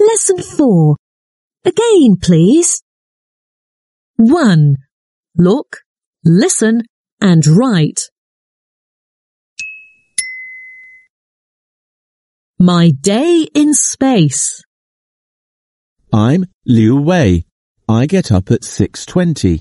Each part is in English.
Lesson 4. Again, please. 1. Look, listen and write. My day in space. I'm Liu Wei. I get up at 6:20.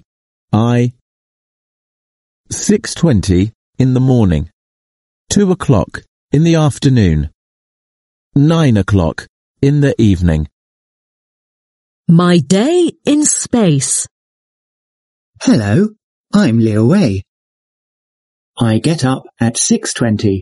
6:20 in the morning. 2 o'clock in the afternoon. 9 o'clock in the evening. My day in space. Hello, I'm Liu Wei. I get up at 6:20.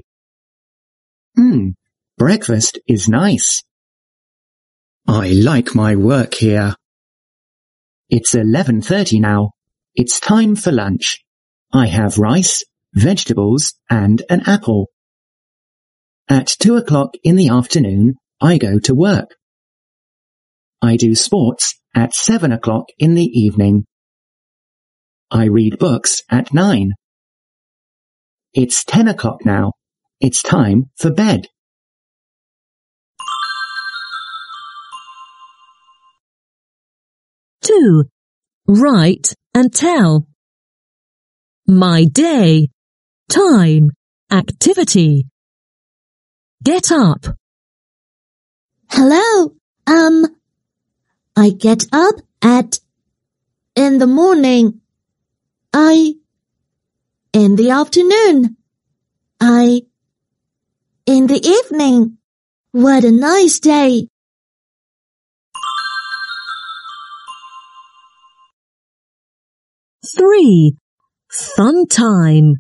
Breakfast is nice. I like my work here. It's 11:30 now. It's time for lunch. I have rice, vegetables, and an apple. At 2 o'clock in the afternoon, I go to work. I do sports at 7 o'clock in the evening. I read books at 9. It's 10 o'clock now. It's time for bed. Two. Write and tell. My day, time, activity. Get up. Hello, I get up in the morning. In the afternoon. In the evening. What a nice day. Three. Fun time.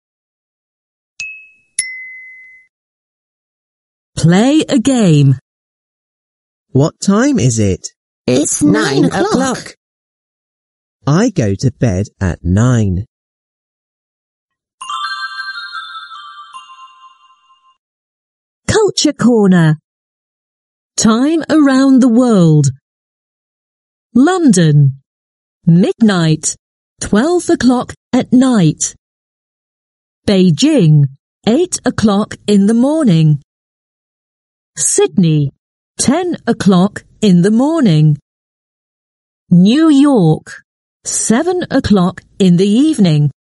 Play a game. What time is it? It's 9 o'clock. I go to bed at 9. Culture Corner. Time around the world. London. Midnight. 12 o'clock at night. Beijing. 8 o'clock in the morning. Sydney. 10 o'clock in the morning. New York. 7 o'clock in the evening.